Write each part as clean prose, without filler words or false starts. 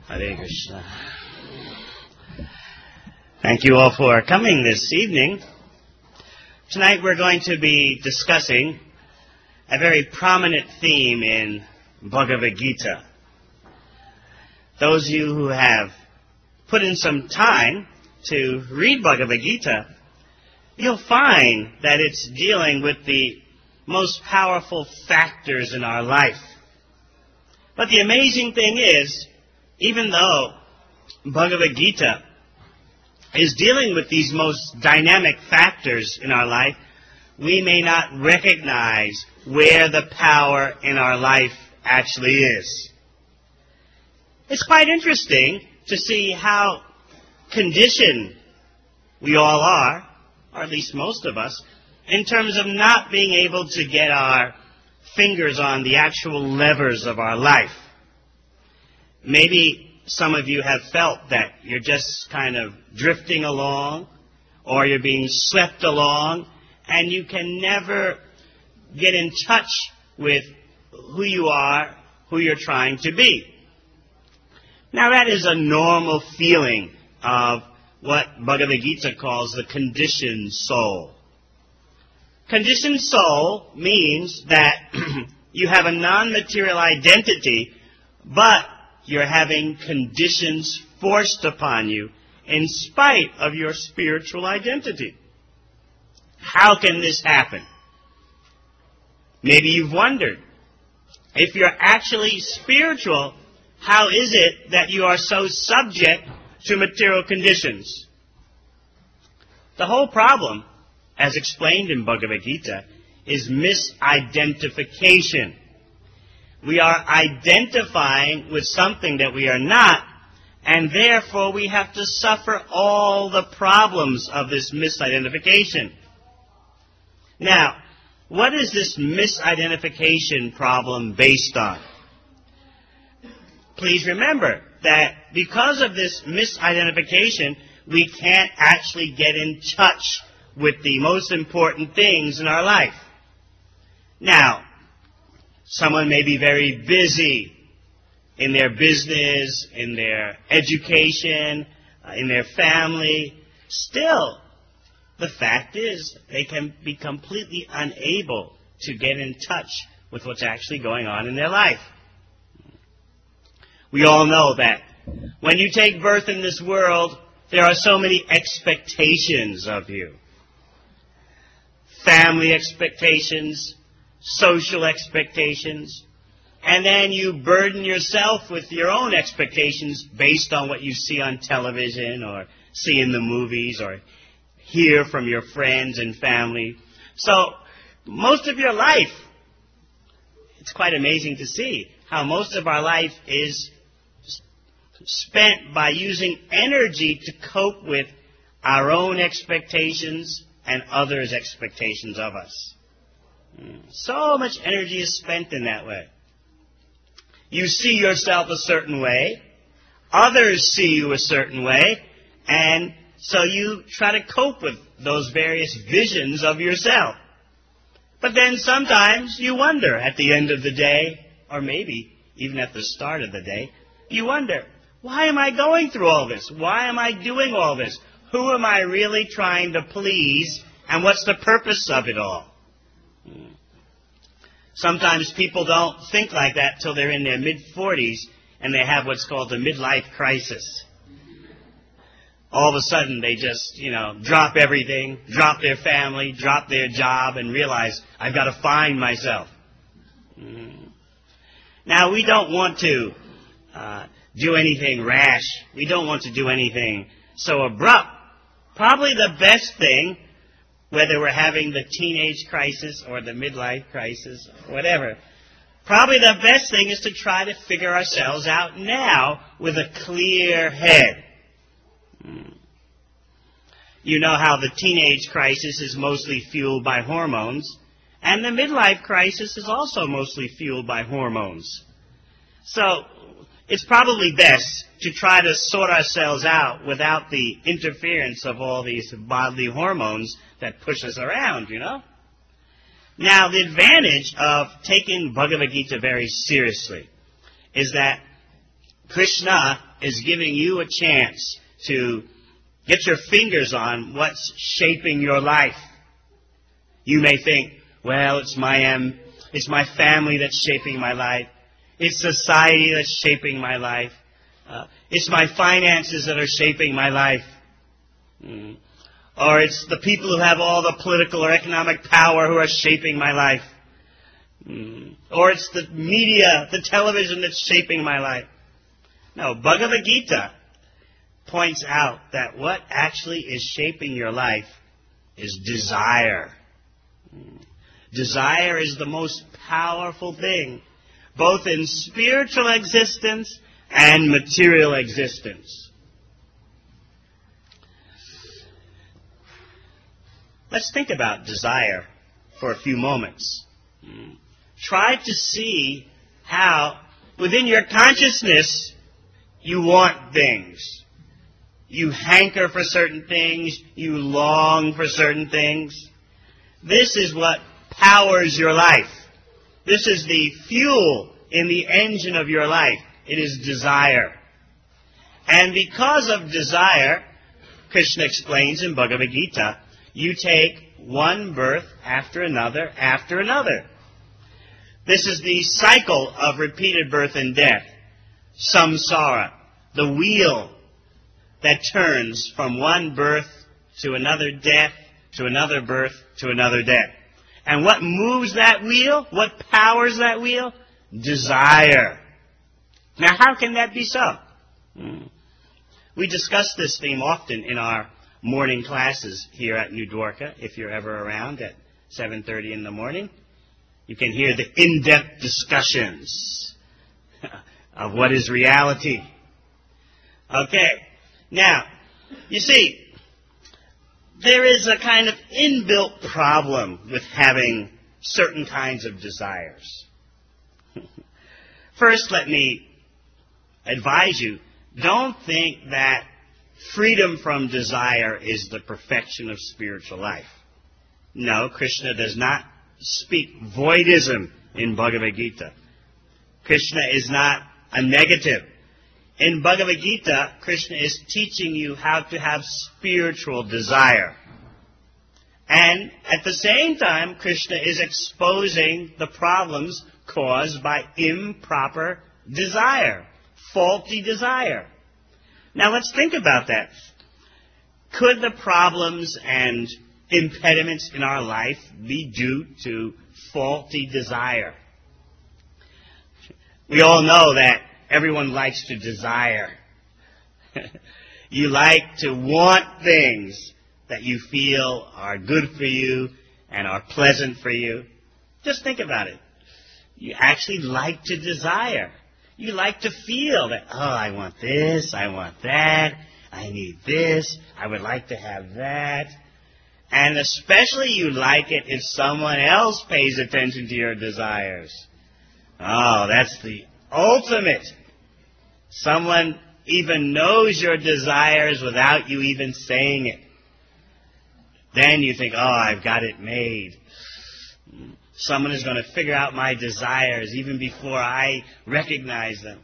Hare Krishna. Thank you all for coming this evening. Tonight we're going to be discussing a very prominent theme in Bhagavad Gita. Those of you who have put in some time to read Bhagavad Gita, you'll find that it's dealing with the most powerful factors in our life. But the amazing thing is, even though Bhagavad Gita is dealing with these most dynamic factors in our life, we may not recognize where the power in our life actually is. It's quite interesting to see how conditioned we all are, or at least most of us, in terms of not being able to get our fingers on the actual levers of our life. Maybe some of you have felt that you're just kind of drifting along, or you're being swept along, and you can never get in touch with who you are, who you're trying to be. Now that is a normal feeling of what Bhagavad Gita calls the conditioned soul. Conditioned soul means that you have a non-material identity, but you're having conditions forced upon you in spite of your spiritual identity. How can this happen? Maybe you've wondered, if you're actually spiritual, how is it that you are so subject to material conditions? The whole problem, as explained in Bhagavad Gita, is misidentification. We are identifying with something that we are not, and therefore we have to suffer all the problems of this misidentification. Now, what is this misidentification problem based on? Please remember that because of this misidentification, we can't actually get in touch with the most important things in our life. Now, someone may be very busy in their business, in their education, in their family. Still, the fact is they can be completely unable to get in touch with what's actually going on in their life. We all know that when you take birth in this world, there are so many expectations of you. Family expectations, social expectations, and then you burden yourself with your own expectations based on what you see on television or see in the movies or hear from your friends and family. So most of your life, it's quite amazing to see how most of our life is spent by using energy to cope with our own expectations and others' expectations of us. So much energy is spent in that way. You see yourself a certain way, others see you a certain way, and so you try to cope with those various visions of yourself. But then sometimes you wonder at the end of the day, or maybe even at the start of the day, you wonder, why am I going through all this? Why am I doing all this? Who am I really trying to please, and what's the purpose of it all? Sometimes people don't think like that till they're in their mid-40s and they have what's called the midlife crisis. All of a sudden they just, drop everything, drop their family, drop their job, and realize, I've got to find myself. Now, we don't want to do anything rash. We don't want to do anything so abrupt. Probably the best thing, whether we're having the teenage crisis or the midlife crisis, whatever, probably the best thing is to try to figure ourselves out now with a clear head. You know how the teenage crisis is mostly fueled by hormones, and the midlife crisis is also mostly fueled by hormones. So it's probably best to try to sort ourselves out without the interference of all these bodily hormones that push us around, Now, the advantage of taking Bhagavad Gita very seriously is that Krishna is giving you a chance to get your fingers on what's shaping your life. You may think, well, it's my family that's shaping my life. It's society that's shaping my life. It's my finances that are shaping my life. Or it's the people who have all the political or economic power who are shaping my life. Or it's the media, the television that's shaping my life. No, Bhagavad Gita points out that what actually is shaping your life is desire. Desire is the most powerful thing, both in spiritual existence and material existence. Let's think about desire for a few moments. Try to see how, within your consciousness, you want things. You hanker for certain things. You long for certain things. This is what powers your life. This is the fuel in the engine of your life. It is desire. And because of desire, Krishna explains in Bhagavad Gita, you take one birth after another after another. This is the cycle of repeated birth and death. Samsara, the wheel that turns from one birth to another death, to another birth, to another death. And what moves that wheel? What powers that wheel? Desire. Now, how can that be so? We discuss this theme often in our morning classes here at New Dwarka. If you're ever around at 7:30 in the morning, you can hear the in-depth discussions of what is reality. Okay. Now, you see, there is a kind of inbuilt problem with having certain kinds of desires. First, let me advise you, don't think that freedom from desire is the perfection of spiritual life. No, Krishna does not speak voidism in Bhagavad Gita. Krishna is not a negative. In Bhagavad Gita, Krishna is teaching you how to have spiritual desire. And at the same time, Krishna is exposing the problems caused by improper desire, faulty desire. Now let's think about that. Could the problems and impediments in our life be due to faulty desire? We all know that everyone likes to desire. You like to want things that you feel are good for you and are pleasant for you. Just think about it. You actually like to desire. You like to feel that, oh, I want this, I want that, I need this, I would like to have that. And especially you like it if someone else pays attention to your desires. Oh, that's the ultimate. Someone even knows your desires without you even saying it. Then you think, oh, I've got it made. Someone is going to figure out my desires even before I recognize them.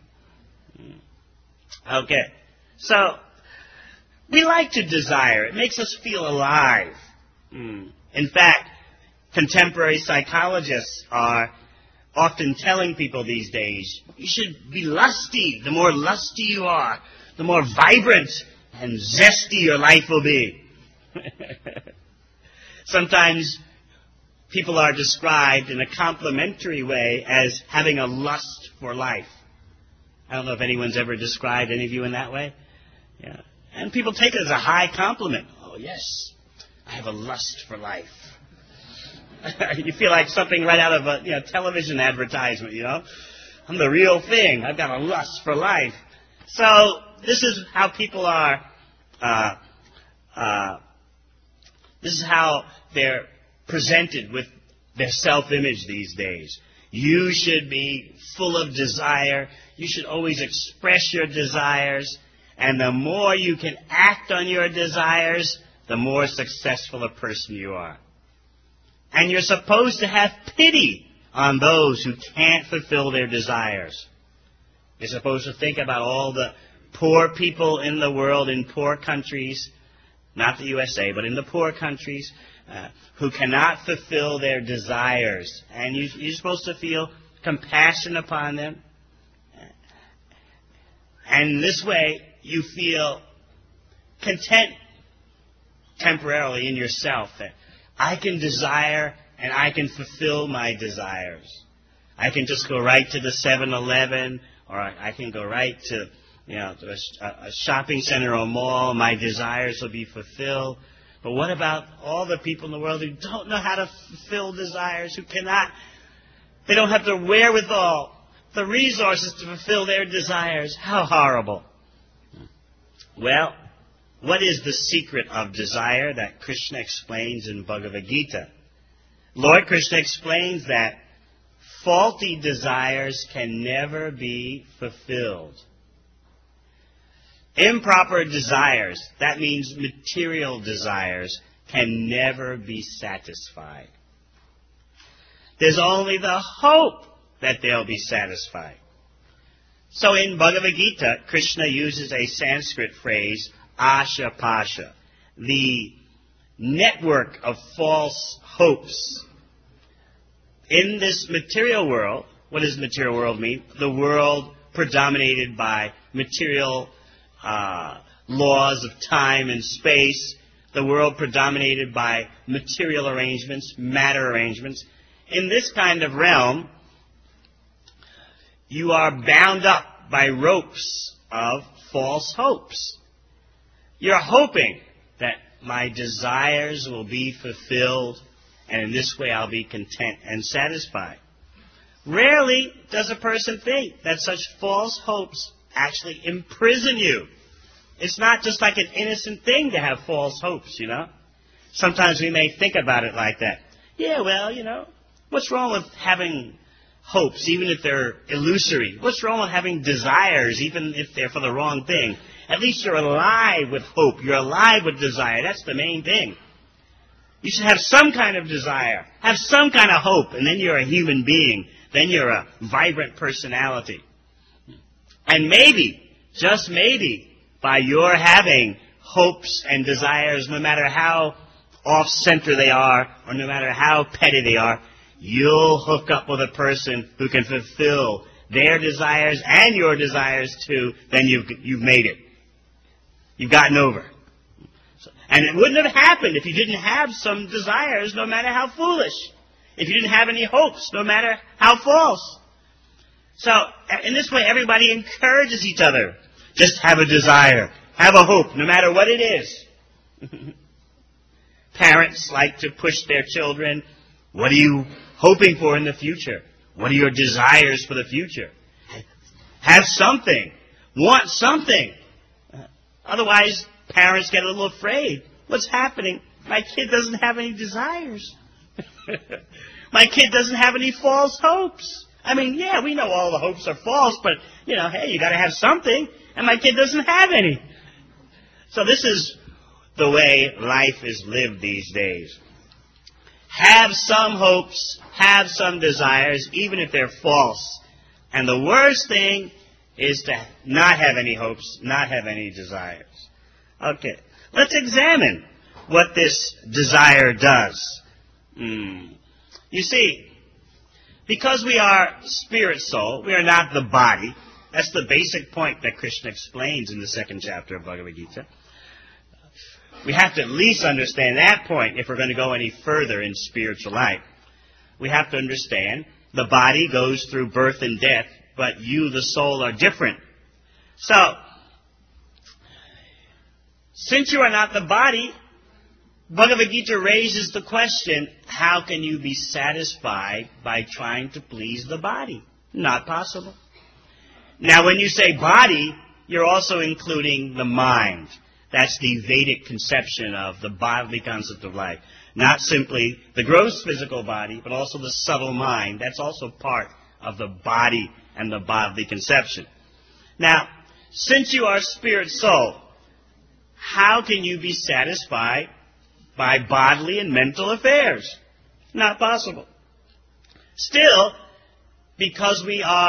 Okay. So, we like to desire. It makes us feel alive. In fact, contemporary psychologists are often telling people these days, you should be lusty. The more lusty you are, the more vibrant and zesty your life will be. Sometimes people are described in a complimentary way as having a lust for life. I don't know if anyone's ever described any of you in that way. Yeah. And people take it as a high compliment. Oh, yes, I have a lust for life. You feel like something right out of a television advertisement, I'm the real thing. I've got a lust for life. So this is how people are, this is how they're presented with their self-image these days. You should be full of desire. You should always express your desires. And the more you can act on your desires, the more successful a person you are. And you're supposed to have pity on those who can't fulfill their desires. You're supposed to think about all the poor people in the world, in poor countries, not the USA, but in the poor countries, who cannot fulfill their desires. And you're supposed to feel compassion upon them. And in this way, you feel content temporarily in yourself that I can desire and I can fulfill my desires. I can just go right to the 7-Eleven, or I can go right to, to a shopping center or mall. My desires will be fulfilled. But what about all the people in the world who don't know how to fulfill desires, who cannot, they don't have the wherewithal, the resources to fulfill their desires? How horrible. Well, what is the secret of desire that Krishna explains in Bhagavad Gita? Lord Krishna explains that faulty desires can never be fulfilled. Improper desires, that means material desires, can never be satisfied. There's only the hope that they'll be satisfied. So in Bhagavad Gita, Krishna uses a Sanskrit phrase, asha pasha, the network of false hopes. In this material world, what does material world mean? The world predominated by material laws of time and space, the world predominated by material arrangements, matter arrangements. In this kind of realm, you are bound up by ropes of false hopes. You're hoping that my desires will be fulfilled, and in this way I'll be content and satisfied. Rarely does a person think that such false hopes actually imprison you. It's not just like an innocent thing to have false hopes, Sometimes we may think about it like that. Yeah, well, what's wrong with having hopes, even if they're illusory? What's wrong with having desires, even if they're for the wrong thing? At least you're alive with hope. You're alive with desire. That's the main thing. You should have some kind of desire, have some kind of hope, and then you're a human being. Then you're a vibrant personality. And maybe, just maybe, by your having hopes and desires, no matter how off-center they are, or no matter how petty they are, you'll hook up with a person who can fulfill their desires and your desires too. Then you've made it. You've gotten over. And it wouldn't have happened if you didn't have some desires, no matter how foolish. If you didn't have any hopes, no matter how false. So, in this way, everybody encourages each other. Just have a desire. Have a hope, no matter what it is. Parents like to push their children. What are you hoping for in the future? What are your desires for the future? Have something. Want something. Otherwise, parents get a little afraid. What's happening? My kid doesn't have any desires. My kid doesn't have any false hopes. I mean, yeah, we know all the hopes are false, but, hey, you got to have something, and my kid doesn't have any. So this is the way life is lived these days. Have some hopes, have some desires, even if they're false. And the worst thing is to not have any hopes, not have any desires. Okay, let's examine what this desire does. You see, because we are spirit soul, we are not the body. That's the basic point that Krishna explains in the 2nd chapter of Bhagavad Gita. We have to at least understand that point if we're going to go any further in spiritual life. We have to understand the body goes through birth and death, but you, the soul, are different. So, since you are not the body, Bhagavad Gita raises the question, how can you be satisfied by trying to please the body? Not possible. Now, when you say body, you're also including the mind. That's the Vedic conception of the bodily concept of life. Not simply the gross physical body, but also the subtle mind. That's also part of the body and the bodily conception. Now, since you are spirit soul, how can you be satisfied by bodily and mental affairs? Not possible. Still, because we are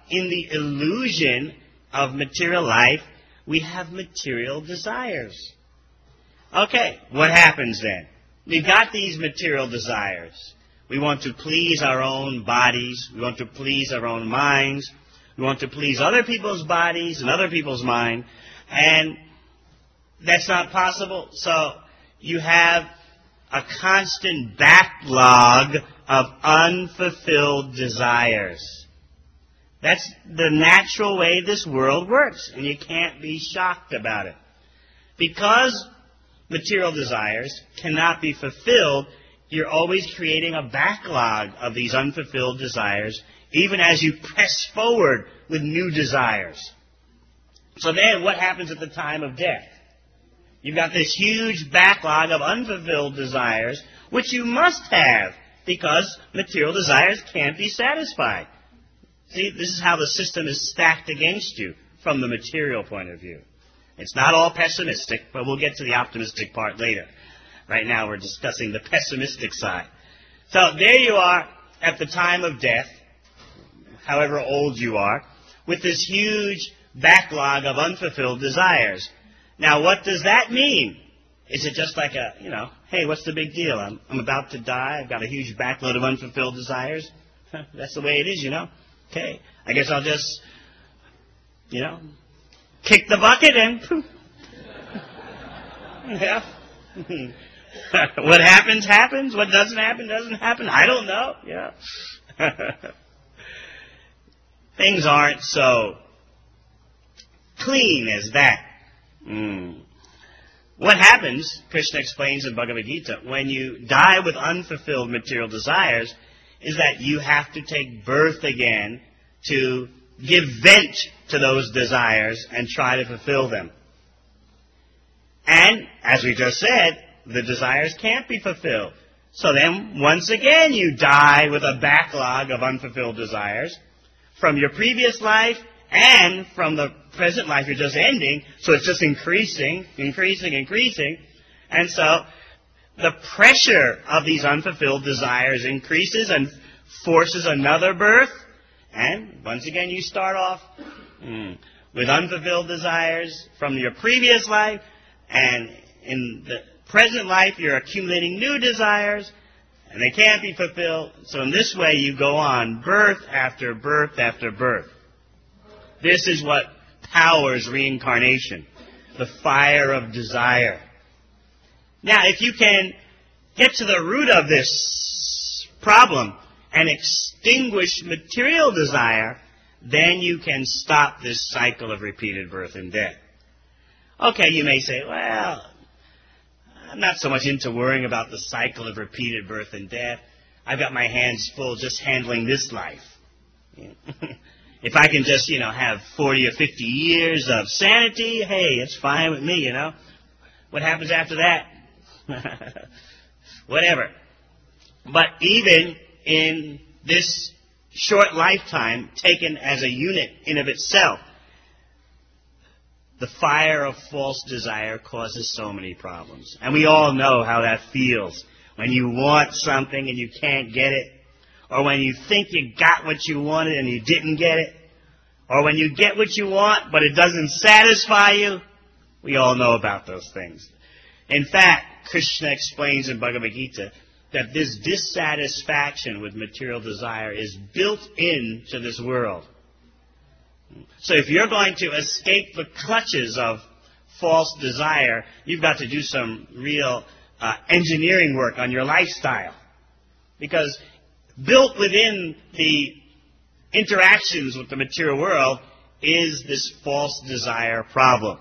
in the illusion of material life, we have material desires. Okay, what happens then? We've got these material desires. We want to please our own bodies. We want to please our own minds. We want to please other people's bodies and other people's mind. And that's not possible. So you have a constant backlog of unfulfilled desires. That's the natural way this world works, and you can't be shocked about it. Because material desires cannot be fulfilled, you're always creating a backlog of these unfulfilled desires, even as you press forward with new desires. So then what happens at the time of death? You've got this huge backlog of unfulfilled desires, which you must have, because material desires can't be satisfied. See, this is how the system is stacked against you from the material point of view. It's not all pessimistic, but we'll get to the optimistic part later. Right now we're discussing the pessimistic side. So there you are at the time of death, however old you are, with this huge backlog of unfulfilled desires. Now what does that mean? Is it just like hey, what's the big deal? I'm about to die. I've got a huge backload of unfulfilled desires. That's the way it is, Okay, I guess I'll just, kick the bucket and poof. Yeah. What happens, happens. What doesn't happen, doesn't happen. I don't know. Yeah. Things aren't so clean as that. What happens, Krishna explains in Bhagavad Gita, when you die with unfulfilled material desires, is that you have to take birth again to give vent to those desires and try to fulfill them. And, as we just said, the desires can't be fulfilled. So then, once again, you die with a backlog of unfulfilled desires from your previous life and from the present life you're just ending. So it's just increasing. And so the pressure of these unfulfilled desires increases and forces another birth. And once again, you start off with unfulfilled desires from your previous life. And in the present life, you're accumulating new desires, and they can't be fulfilled. So in this way, you go on, birth after birth after birth. This is what powers reincarnation, the fire of desire. Now, if you can get to the root of this problem and extinguish material desire, then you can stop this cycle of repeated birth and death. Okay, you may say, well, I'm not so much into worrying about the cycle of repeated birth and death. I've got my hands full just handling this life. If I can just, have 40 or 50 years of sanity, hey, it's fine with me, What happens after that? Whatever. But even in this short lifetime, taken as a unit in of itself, the fire of false desire causes so many problems. And we all know how that feels when you want something and you can't get it, or when you think you got what you wanted and you didn't get it, or when you get what you want but it doesn't satisfy you. We all know about those things. In fact, Krishna explains in Bhagavad Gita that this dissatisfaction with material desire is built into this world. So if you're going to escape the clutches of false desire, you've got to do some real engineering work on your lifestyle. Because built within the interactions with the material world is this false desire problem.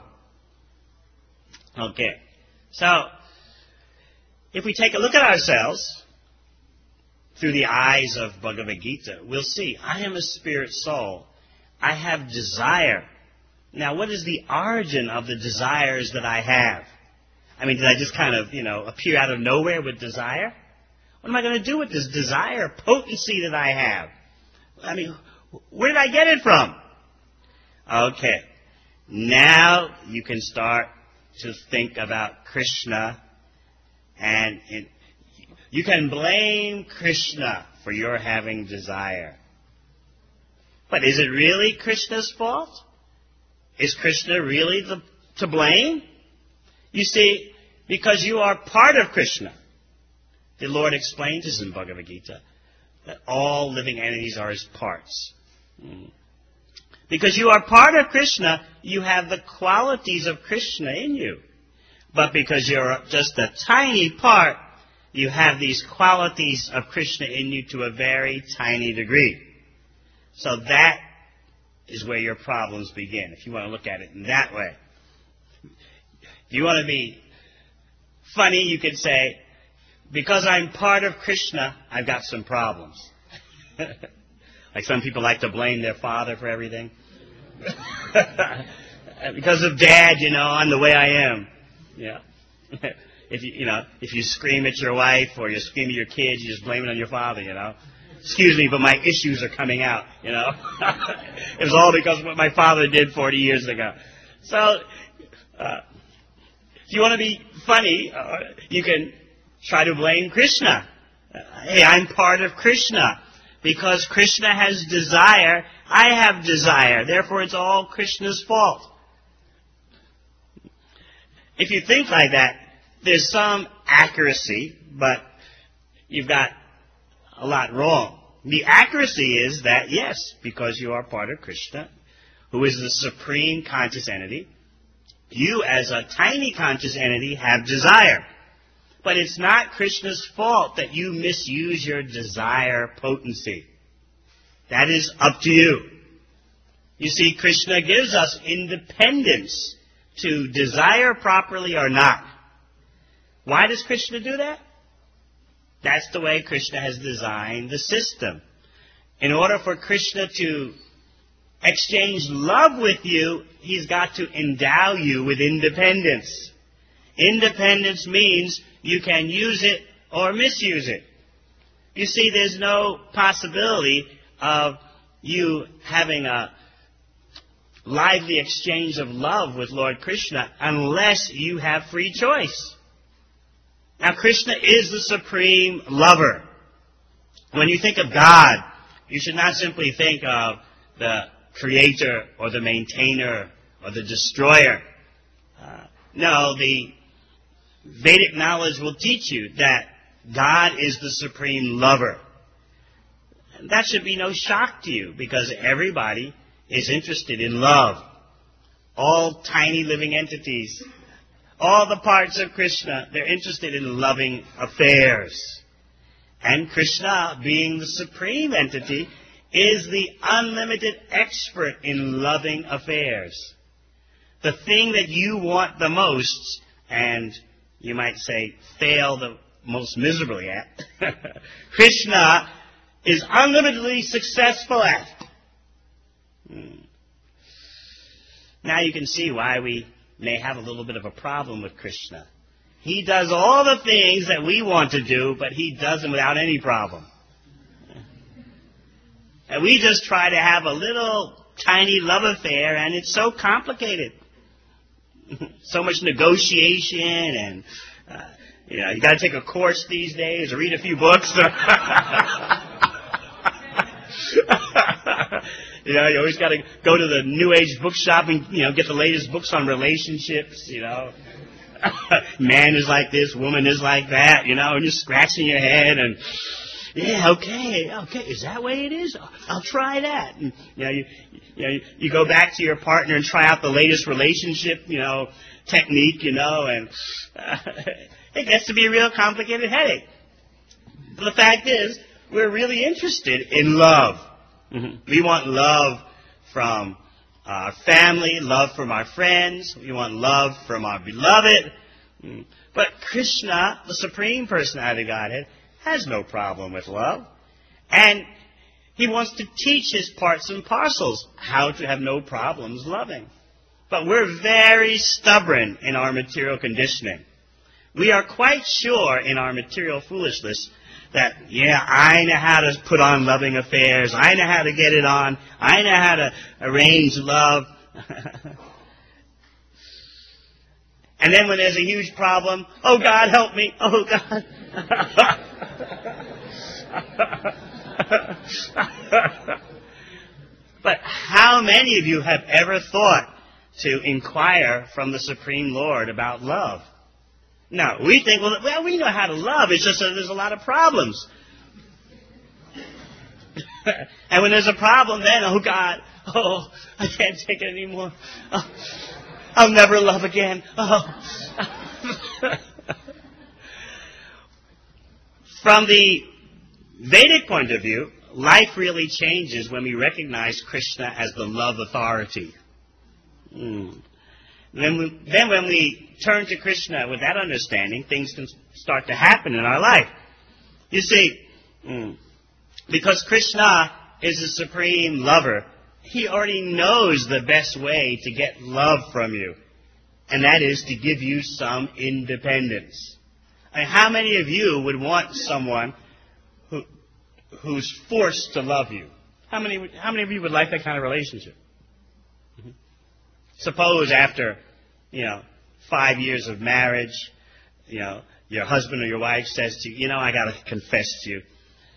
Okay. So, if we take a look at ourselves through the eyes of Bhagavad Gita, we'll see, I am a spirit soul. I have desire. Now, what is the origin of the desires that I have? I mean, did I just kind of, appear out of nowhere with desire? What am I going to do with this desire potency that I have? I mean, where did I get it from? Okay. Now you can start to think about Krishna, and you can blame Krishna for your having desire. But is it really Krishna's fault? Is Krishna really to blame? You see, because you are part of Krishna. The Lord explains this in Bhagavad Gita, that all living entities are his parts. Because you are part of Krishna, you have the qualities of Krishna in you. But because you're just a tiny part, you have these qualities of Krishna in you to a very tiny degree. So that is where your problems begin, if you want to look at it in that way. If you want to be funny, you could say, because I'm part of Krishna, I've got some problems. Like some people like to blame their father for everything. Because of Dad, I'm the way I am. Yeah. If you scream at your wife or you scream at your kids, you just blame it on your father, Excuse me, but my issues are coming out, It was all because of what my father did 40 years ago. So, if you want to be funny, you can try to blame Krishna. Hey, I'm part of Krishna. Because Krishna has desire, I have desire. Therefore, it's all Krishna's fault. If you think like that, there's some accuracy, but you've got a lot wrong. The accuracy is that, yes, because you are part of Krishna, who is the supreme conscious entity, you as a tiny conscious entity have desire. But it's not Krishna's fault that you misuse your desire potency. That is up to you. You see, Krishna gives us independence to desire properly or not. Why does Krishna do that? That's the way Krishna has designed the system. In order for Krishna to exchange love with you, he's got to endow you with independence. Independence means you can use it or misuse it. You see, there's no possibility of you having a lively exchange of love with Lord Krishna unless you have free choice. Now, Krishna is the supreme lover. When you think of God, you should not simply think of the creator or the maintainer or the destroyer. No, the Vedic knowledge will teach you that God is the supreme lover. And that should be no shock to you because everybody is interested in love. All tiny living entities, all the parts of Krishna, they're interested in loving affairs. And Krishna, being the supreme entity, is the unlimited expert in loving affairs. The thing that you want the most, and you might say fail the most miserably at, Krishna is unlimitedly successful at. Now you can see why we may have a little bit of a problem with Krishna. He does all the things that we want to do, but he does them without any problem. And we just try to have a little tiny love affair, and it's so complicated. So much negotiation, and you got to take a course these days, or read a few books. You always got to go to the New Age bookshop and get the latest books on relationships. Man is like this, woman is like that. And you're scratching your head and. Yeah, okay, is that the way it is? I'll try that. And, you go back to your partner and try out the latest relationship, technique, and it gets to be a real complicated headache. But the fact is, we're really interested in love. We want love from our family, love from our friends. We want love from our beloved. But Krishna, the Supreme Personality of Godhead, has no problem with love. And he wants to teach his parts and parcels how to have no problems loving. But we're very stubborn in our material conditioning. We are quite sure in our material foolishness that, I know how to put on loving affairs. I know how to get it on. I know how to arrange love. And then when there's a huge problem, oh God, help me. Oh God. But how many of you have ever thought to inquire from the Supreme Lord about love? No, we think, well, we know how to love. It's just that there's a lot of problems. And when there's a problem, then, oh, God, oh, I can't take it anymore. Oh, I'll never love again. Oh. From the Vedic point of view, life really changes when we recognize Krishna as the love authority. Then when we turn to Krishna with that understanding, things can start to happen in our life. You see, because Krishna is the supreme lover, he already knows the best way to get love from you, and that is to give you some independence. I mean, how many of you would want someone who's forced to love you? How many of you would like that kind of relationship? Suppose after, 5 years of marriage, your husband or your wife says to you, I got to confess to you,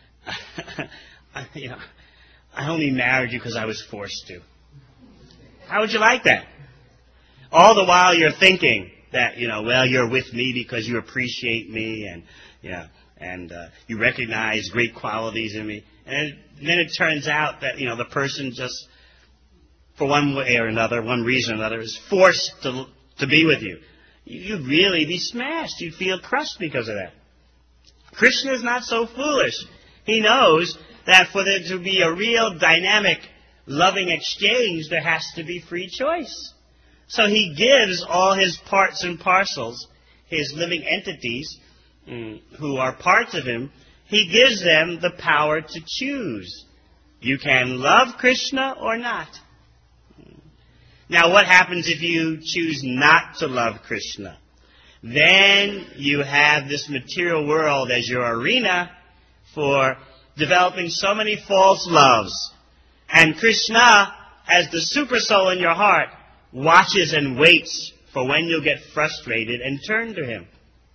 I only married you because I was forced to. How would you like that? All the while you're thinking that, well, you're with me because you appreciate me and you recognize great qualities in me. And then it turns out that, the person just, for one way or another, one reason or another, is forced to be with you. You'd really be smashed. You'd feel crushed because of that. Krishna is not so foolish. He knows that for there to be a real dynamic, loving exchange, there has to be free choice. So he gives all his parts and parcels, his living entities, who are parts of him, he gives them the power to choose. You can love Krishna or not. Now, what happens if you choose not to love Krishna? Then you have this material world as your arena for developing so many false loves. And Krishna, as the super soul in your heart, watches and waits for when you'll get frustrated and turn to him.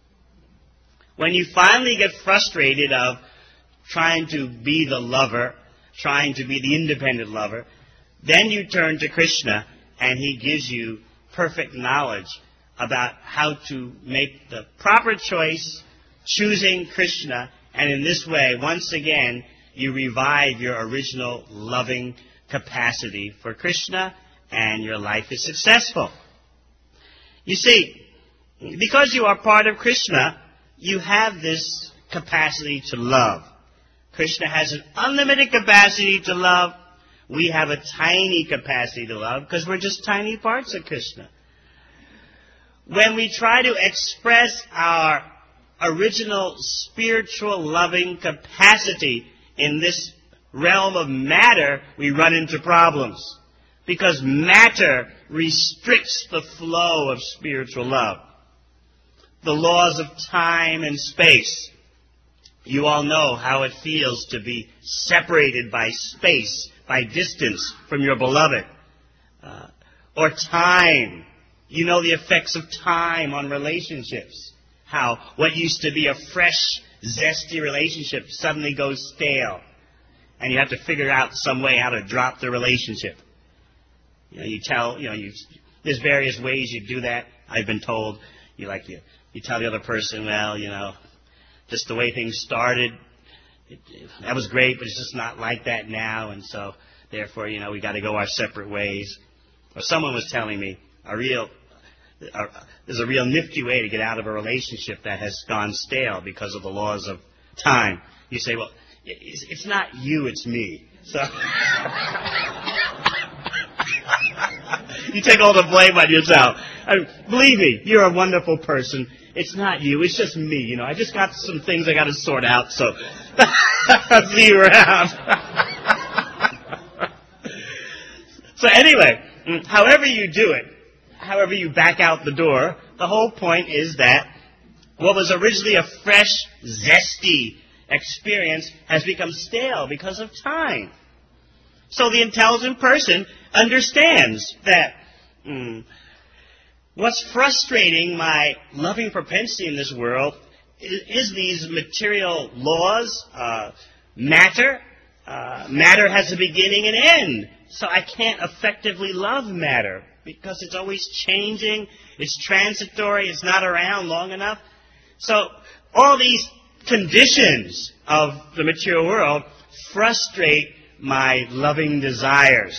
When you finally get frustrated of trying to be the lover, trying to be the independent lover, then you turn to Krishna and he gives you perfect knowledge about how to make the proper choice, choosing Krishna, and in this way, once again, you revive your original loving capacity for Krishna, and your life is successful. You see, because you are part of Krishna, you have this capacity to love. Krishna has an unlimited capacity to love. We have a tiny capacity to love because we're just tiny parts of Krishna. When we try to express our original spiritual loving capacity in this realm of matter, we run into problems. Because matter restricts the flow of spiritual love. The laws of time and space. You all know how it feels to be separated by space, by distance from your beloved. Or time. You know the effects of time on relationships. How what used to be a fresh, zesty relationship suddenly goes stale. And you have to figure out some way how to drop the relationship. There's various ways you do that. I've been told, you tell the other person, well, just the way things started, that was great, but it's just not like that now, and so, therefore, we got to go our separate ways. Or someone was telling me, there's a real nifty way to get out of a relationship that has gone stale because of the laws of time. You say, well, it's not you, it's me. So you take all the blame on yourself. Believe me, you're a wonderful person. It's not you, it's just me. I just got some things I got to sort out, so I'll see you around. So anyway, however you do it, however you back out the door, the whole point is that what was originally a fresh, zesty experience has become stale because of time. So the intelligent person understands that what's frustrating my loving propensity in this world is these material laws, matter, Matter has a beginning and end. So I can't effectively love matter because it's always changing, it's transitory, it's not around long enough. So all these conditions of the material world frustrate my loving desires.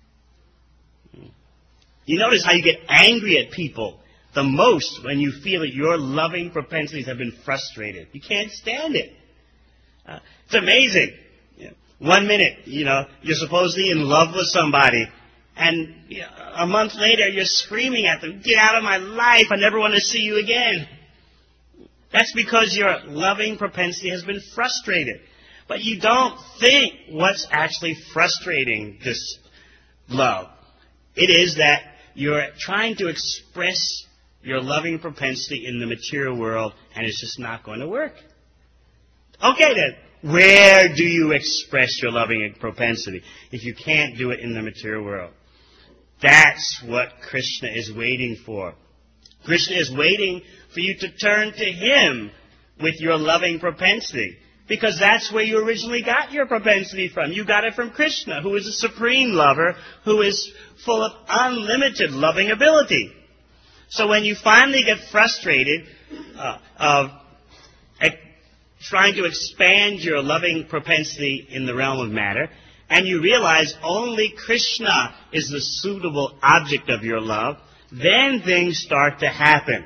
You notice how you get angry at people the most when you feel that your loving propensities have been frustrated. You can't stand it. It's amazing. 1 minute, you're supposedly in love with somebody, and a month later you're screaming at them, "Get out of my life, I never want to see you again." That's because your loving propensity has been frustrated. But you don't think what's actually frustrating this love. It is that you're trying to express your loving propensity in the material world, and it's just not going to work. Okay then, where do you express your loving propensity if you can't do it in the material world? That's what Krishna is waiting for. Krishna is waiting for you to turn to him with your loving propensity, because that's where you originally got your propensity from. You got it from Krishna, who is a supreme lover, who is full of unlimited loving ability. So when you finally get frustrated of trying to expand your loving propensity in the realm of matter, and you realize only Krishna is the suitable object of your love, then things start to happen.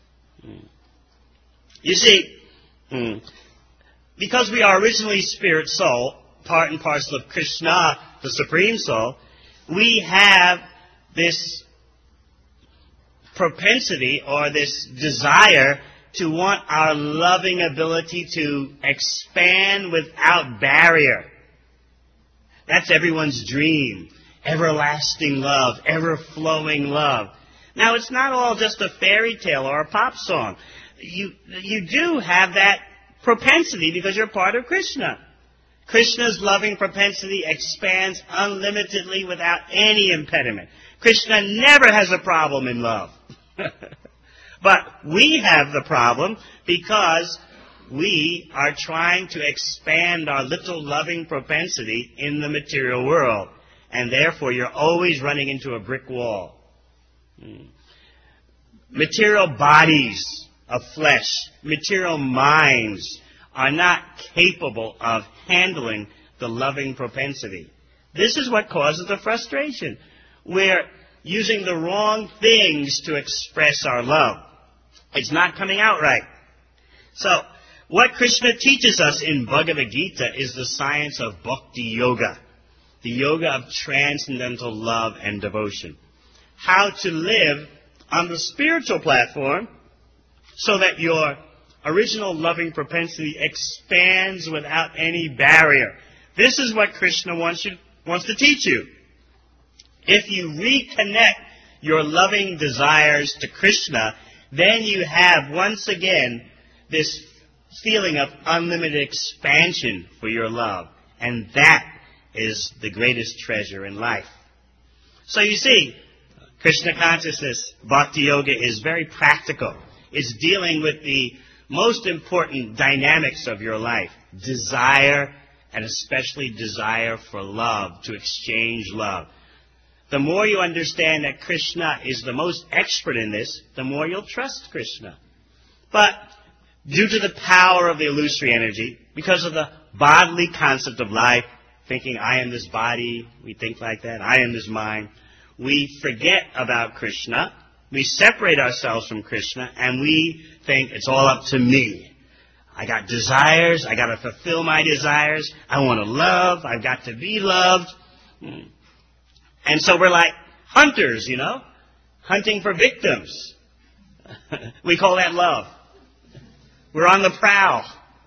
You see, because we are originally spirit soul, part and parcel of Krishna, the Supreme Soul, we have this propensity or this desire to want our loving ability to expand without barrier. That's everyone's dream. Everlasting love, ever-flowing love. Now, it's not all just a fairy tale or a pop song. You do have that propensity because you're part of Krishna. Krishna's loving propensity expands unlimitedly without any impediment. Krishna never has a problem in love. But we have the problem because we are trying to expand our little loving propensity in the material world. And therefore, you're always running into a brick wall. Material bodies of flesh, material minds are not capable of handling the loving propensity. This is what causes the frustration. We're using the wrong things to express our love. It's not coming out right. So, what Krishna teaches us in Bhagavad Gita is the science of Bhakti Yoga, the yoga of transcendental love and devotion. How to live on the spiritual platform so that your original loving propensity expands without any barrier. This is what Krishna wants to teach you. If you reconnect your loving desires to Krishna, then you have once again this feeling of unlimited expansion for your love. And that is the greatest treasure in life. So you see, Krishna consciousness, Bhakti Yoga, is very practical. It's dealing with the most important dynamics of your life. Desire, and especially desire for love, to exchange love. The more you understand that Krishna is the most expert in this, the more you'll trust Krishna. But due to the power of the illusory energy, because of the bodily concept of life, thinking I am this body, we think like that, I am this mind, we forget about Krishna, we separate ourselves from Krishna, and we think it's all up to me. I got desires, I got to fulfill my desires, I want to love, I've got to be loved. And so we're like hunters, hunting for victims. We call that love. We're on the prowl.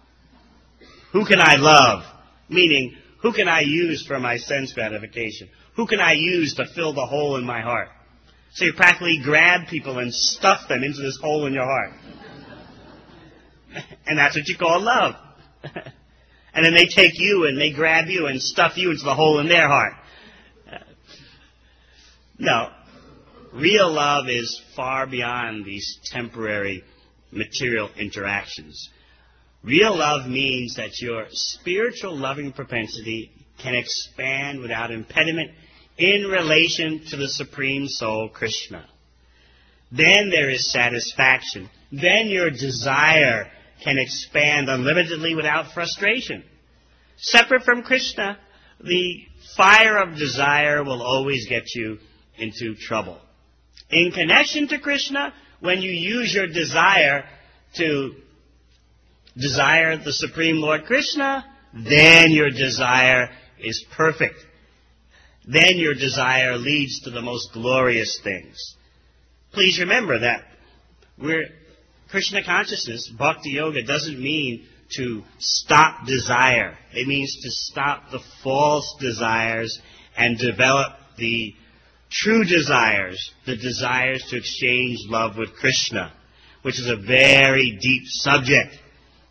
Who can I love? Meaning, who can I use for my sense gratification? Who can I use to fill the hole in my heart? So you practically grab people and stuff them into this hole in your heart. And that's what you call love. And then they take you and they grab you and stuff you into the hole in their heart. No, real love is far beyond these temporary material interactions. Real love means that your spiritual loving propensity can expand without impediment in relation to the Supreme Soul, Krishna. Then there is satisfaction. Then your desire can expand unlimitedly without frustration. Separate from Krishna, the fire of desire will always get you into trouble. In connection to Krishna, when you use your desire to desire the Supreme Lord Krishna, then your desire is perfect. Then your desire leads to the most glorious things. Please remember that Krishna consciousness, Bhakti Yoga, doesn't mean to stop desire. It means to stop the false desires and develop the true desires, the desires to exchange love with Krishna, which is a very deep subject.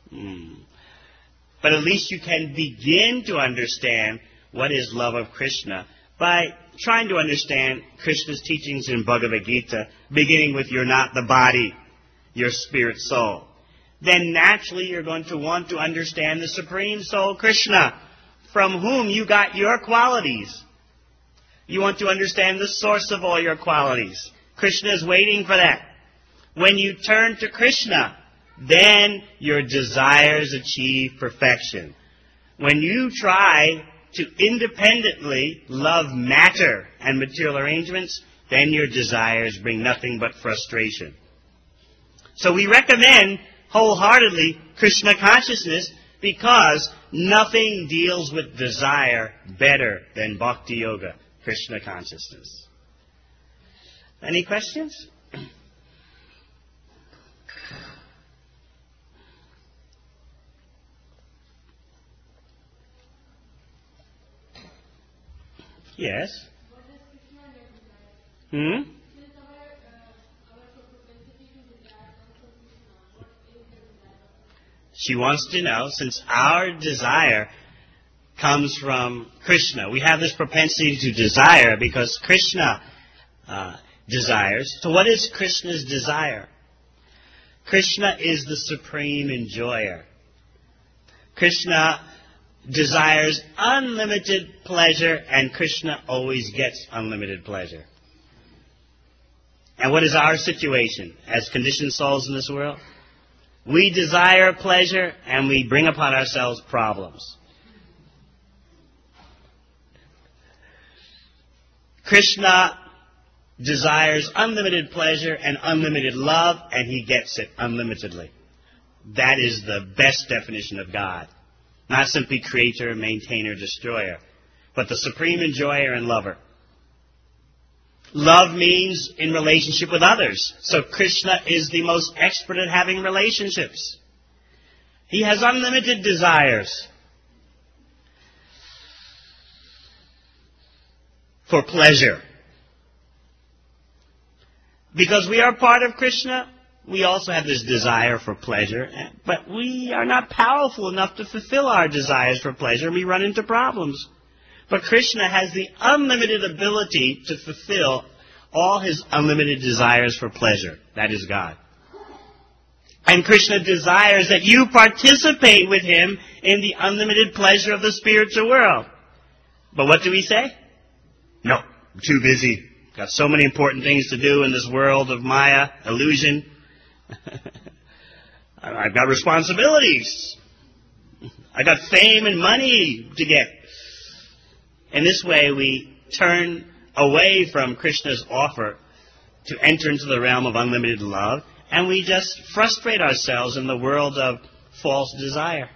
But at least you can begin to understand what is love of Krishna by trying to understand Krishna's teachings in Bhagavad Gita, beginning with you're not the body, your spirit soul. Then naturally you're going to want to understand the Supreme Soul, Krishna, from whom you got your qualities. You want to understand the source of all your qualities. Krishna is waiting for that. When you turn to Krishna, then your desires achieve perfection. When you try to independently love matter and material arrangements, then your desires bring nothing but frustration. So we recommend wholeheartedly Krishna consciousness because nothing deals with desire better than Bhakti Yoga, Krishna consciousness. Any questions? Yes. She wants to know, since our desire comes from Krishna, we have this propensity to desire because Krishna desires. So what is Krishna's desire? Krishna is the supreme enjoyer. Krishna desires unlimited pleasure, and Krishna always gets unlimited pleasure. And what is our situation as conditioned souls in this world? We desire pleasure, and we bring upon ourselves problems. Krishna desires unlimited pleasure and unlimited love, and he gets it unlimitedly. That is the best definition of God. Not simply creator, maintainer, destroyer, but the supreme enjoyer and lover. Love means in relationship with others. So Krishna is the most expert at having relationships. He has unlimited desires for pleasure. Because we are part of Krishna, we also have this desire for pleasure, but we are not powerful enough to fulfill our desires for pleasure, and we run into problems. But Krishna has the unlimited ability to fulfill all his unlimited desires for pleasure. That is God. And Krishna desires that you participate with him in the unlimited pleasure of the spiritual world. But what do we say? No, I'm too busy. Got so many important things to do in this world of Maya, illusion. I've got responsibilities. I got fame and money to get. In this way, we turn away from Krishna's offer to enter into the realm of unlimited love, and we just frustrate ourselves in the world of false desire.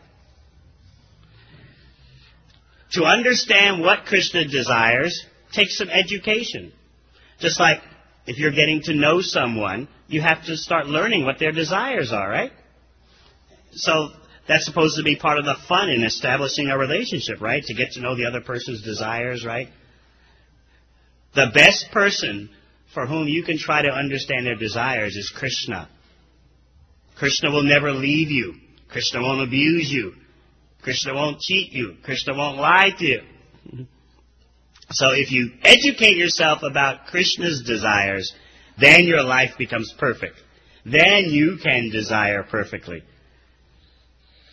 To understand what Krishna desires takes some education. Just like if you're getting to know someone, you have to start learning what their desires are, right? So that's supposed to be part of the fun in establishing a relationship, right? To get to know the other person's desires, right? The best person for whom you can try to understand their desires is Krishna. Krishna will never leave you. Krishna won't abuse you. Krishna won't cheat you. Krishna won't lie to you. So if you educate yourself about Krishna's desires, then your life becomes perfect. Then you can desire perfectly.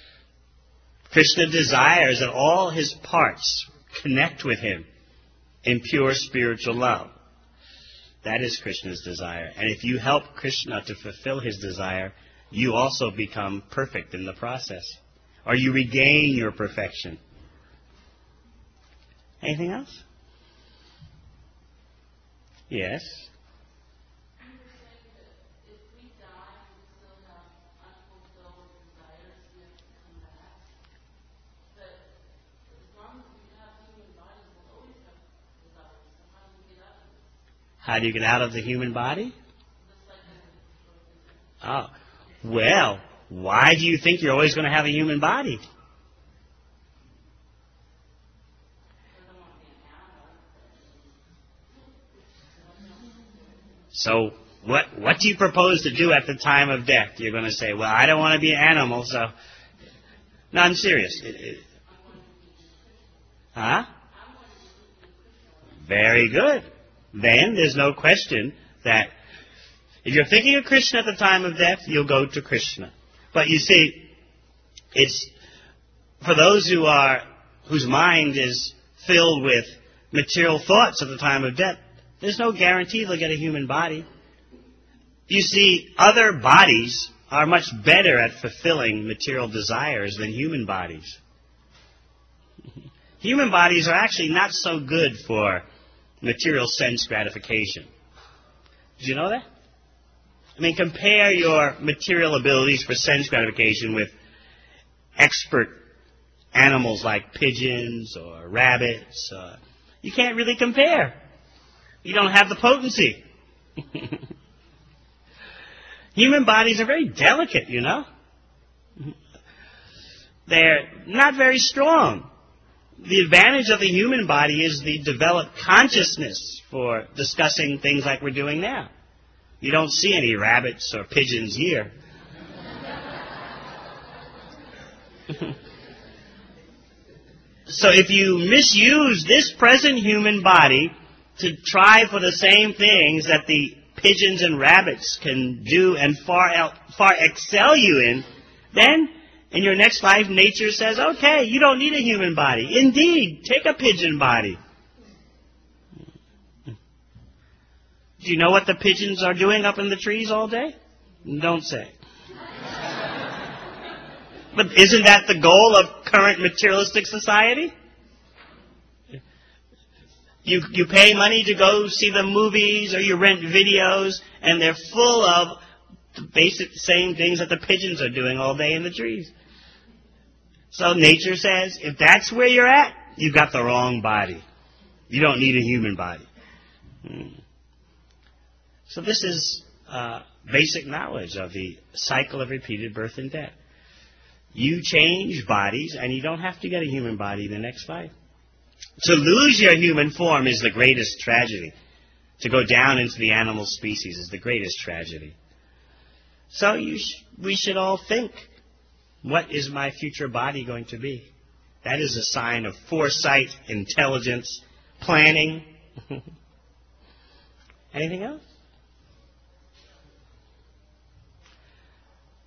Krishna desires that all his parts connect with him in pure spiritual love. That is Krishna's desire. And if you help Krishna to fulfill his desire, you also become perfect in the process. Or you regain your perfection. Anything else? Yes. How do you get out of the human body? Oh, well, why do you think you're always going to have a human body? So, what do you propose to do at the time of death? You're going to say, well, I don't want to be an animal, so... No, I'm serious. Huh? Very good. Then there's no question that if you're thinking of Krishna at the time of death, you'll go to Krishna. But you see, it's for those whose mind is filled with material thoughts at the time of death, there's no guarantee they'll get a human body. You see, other bodies are much better at fulfilling material desires than human bodies. Human bodies are actually not so good for material sense gratification. Did you know that? I mean, compare your material abilities for sense gratification with expert animals like pigeons or rabbits. You can't really compare. You don't have the potency. Human bodies are very delicate, you know. They're not very strong. The advantage of the human body is the developed consciousness for discussing things like we're doing now. You don't see any rabbits or pigeons here. So if you misuse this present human body to try for the same things that the pigeons and rabbits can do and far excel you in, then in your next life, nature says, okay, you don't need a human body. Indeed, take a pigeon body. Do you know what the pigeons are doing up in the trees all day? Don't say. But isn't that the goal of current materialistic society? You pay money to go see the movies or you rent videos, and they're full of the basic same things that the pigeons are doing all day in the trees. So nature says, if that's where you're at, you've got the wrong body. You don't need a human body. So this is basic knowledge of the cycle of repeated birth and death. You change bodies, and you don't have to get a human body in the next life. To lose your human form is the greatest tragedy. To go down into the animal species is the greatest tragedy. So we should all think, what is my future body going to be? That is a sign of foresight, intelligence, planning. Anything else?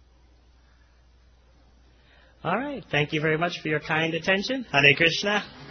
All right. Thank you very much for your kind attention. Hare Krishna.